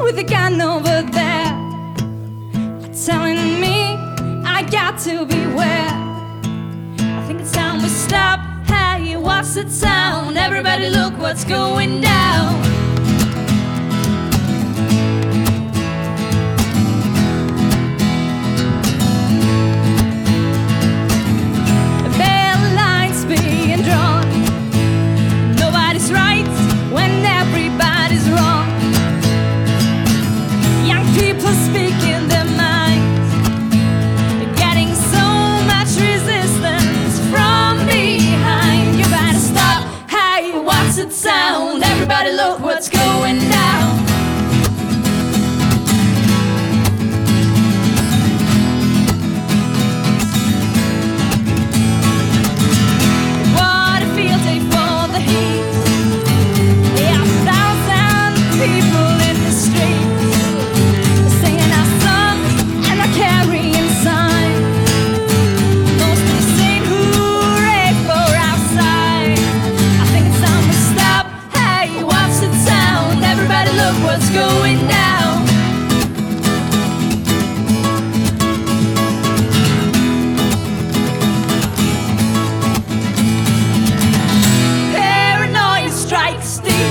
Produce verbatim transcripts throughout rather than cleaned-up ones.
with a gun over there, telling me I got to beware. I think it's time we stop. Hey, what's the town? Everybody look what's going down. Sound, everybody look what's going down. What a field day for the heat. Yeah, a thousand people in the streets, singing our song and our carrying sign, mostly saying hooray for outside. I think it's time to stop. Hey, what's the sound? Everybody look what's going down. Paranoia strikes deep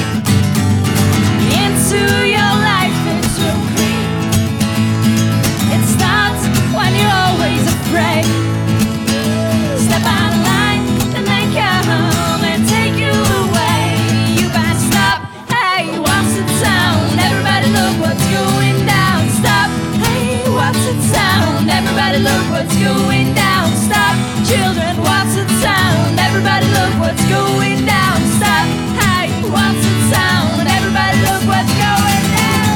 into your life, into a creep. It starts when you're always afraid. Step out of line and they come and take you away. You better stop. Hey, what's the sound? Everybody look what's going down. Stop. Hey, what's the sound? Everybody look what's going down. Stop. Children, what's the sound? Everybody look what's going down. Stop. Hey, what's the sound? Everybody look what's going down.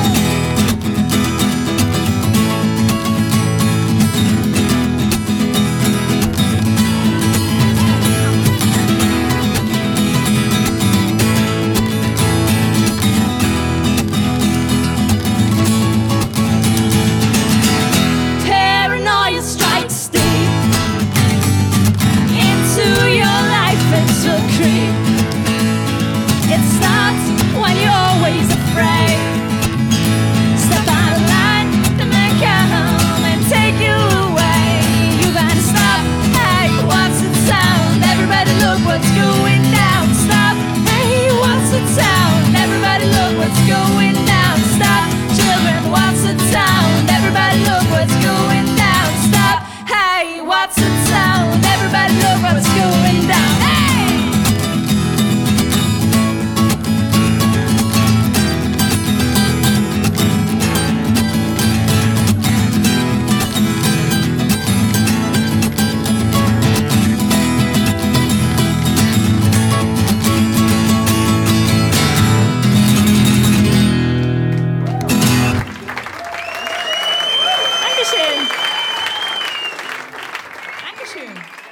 Paranoia strikes deep into your life, it's a creep. It starts when you're always afraid. Step out of line and they come and take you away. You better stop. Hey, what's the sound? Everybody look what's going down. Stop. Hey, what's the sound? Everybody look what's going down. Stop. Children, what's the sound? Everybody look what's going down. Stop. Hey, what's the sound? Everybody look what's going down. Hey! Dankeschön. Dankeschön.